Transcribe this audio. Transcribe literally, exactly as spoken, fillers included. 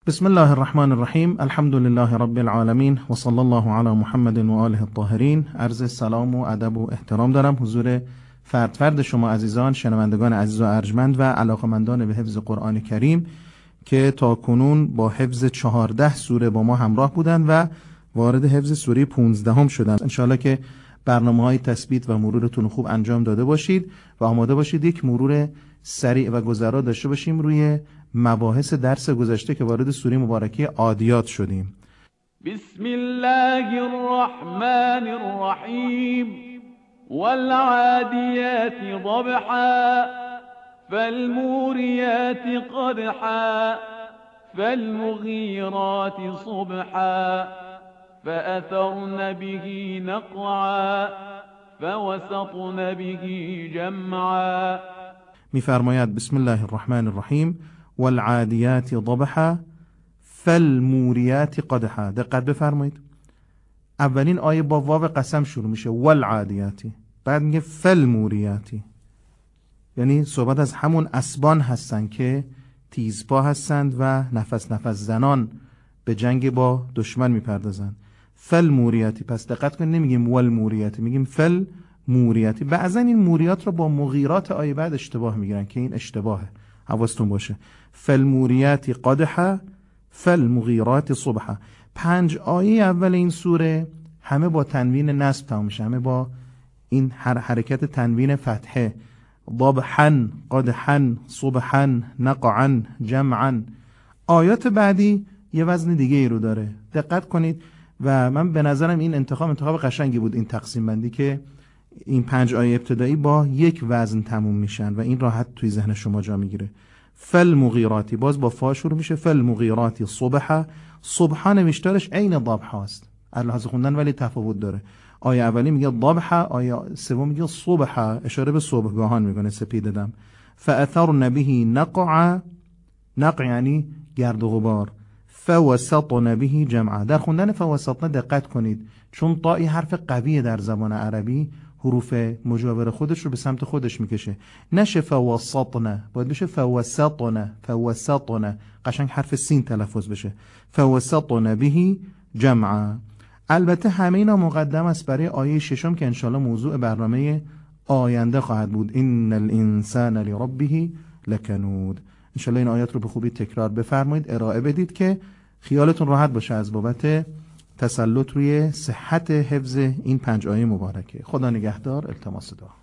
بسم الله الرحمن الرحیم. الحمد لله رب العالمین و صلی الله علی محمد و آله الطاهرین. عرض سلام و ادب و احترام دارم حضور فرد فرد شما عزیزان، شنوندگان عزیز و ارجمند و علاقمندان به حفظ قرآن کریم که تا کنون با حفظ چهارده سوره با ما همراه بودند و وارد حفظ سوره پانزدهم شدند. انشاءالله که برنامه‌های تثبیت و مرورتون خوب انجام داده باشید و آماده باشید یک مرور سریع و گذرا داشته باشیم روی مباحث درس گذشته که وارد سوره مبارکه عادیات شدیم. بسم الله الرحمن الرحیم والعادیات ضبحا فالموریات قدحا فالمغیرات صبحا فأثرن به نقعا فوسطن به جمعا. میفرماید بسم الله الرحمن الرحیم والعادیات ضبحا فالموریات قدحا. دقت بفرمایید، اولین آیه با واو قسم شروع میشه والعادیاتی، بعد میگه فالموریاتی، یعنی صحبت از همون اسبان هستن که تیزپا هستند و نفس نفس زنان به جنگ با دشمن میپردازند. فالموریاتی، پس دقت کنید نمیگیم والموریاتی، میگیم فالموریاتی. بعضا این موریات رو با مغیرات آیه بعد اشتباه میگیرن که این اشتباهه، حواستون باشه. فالموریاتی قدحا فالمغیرات صبحا. پنج آیه اول این سوره همه با تنوین نصب تمام میشه، همه با این هر حرکت تنوین فتحه. ضبحا قدحا صبحا نقعا جمعا. آیات بعدی یه وزن دیگه ای رو داره، دقت کنید. و من به نظرم این انتخاب انتخاب قشنگی بود، این تقسیم بندی که این پنج آیه ابتدایی با یک وزن تموم میشن و این راحت توی ذهن شما جا میگیره. فالمغیراتی باز با فا شروع میشه، فالمغیراتی صبحا. صبحا نوشتارش عین ضبحا است لحاظ خوندن، ولی تفاوت داره. آیه اولی میگه ضبحا، آیه سوم میگه صبحا، اشاره به صبحگاهان میکنه، سپید دم. فاثرن به نقعا، نقع یعنی گرد و غبار. فوسطن به جمعا. در خوندن فوسطن دقت کنید، چون طاء حرف قویه در زبان عربی، حروف مجاور خودش رو به سمت خودش میکشه. نشه فوسطن، باید بشه فوسطن، فوسطن، قشنگ حرف سین تلفظ بشه. فوسطن به جمعا. البته همه اینا مقدم است برای آیه ششم که انشالله موضوع برنامه آینده خواهد بود. ان الانسان لربه لکنود. انشالله این آیات رو به خوبی تکرار بفرمایید، ارائه بدید که خیالتون راحت باشه از بابت تسلط روی صحت حفظ این پنج آیه مبارکه. خدا نگهدار. التماس دعا.